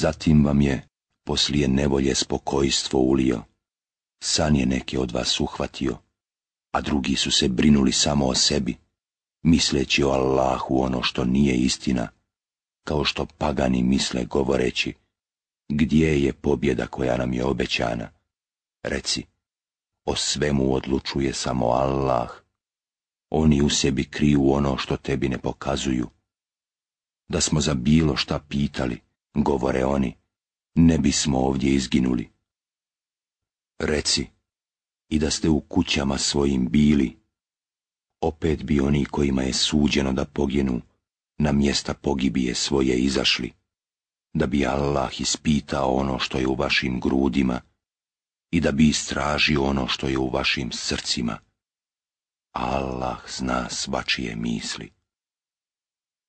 Zatim vam je poslije nevolje spokojstvo ulio. San je neke od vas uhvatio, a drugi su se brinuli samo o sebi, misleći o Allahu ono što nije istina, kao što pagani misle govoreći, gdje je pobjeda koja nam je obećana? Reci, o svemu odlučuje samo Allah. Oni u sebi kriju ono što tebi ne pokazuju. Da smo za bilo šta pitali, govore oni, ne bismo ovdje izginuli. Reci, i da ste u kućama svojim bili, opet bi oni kojima je suđeno da poginu, na mjesta pogibije svoje izašli, da bi Allah ispitao ono što je u vašim grudima i da bi istražio ono što je u vašim srcima. Allah zna svačije misli.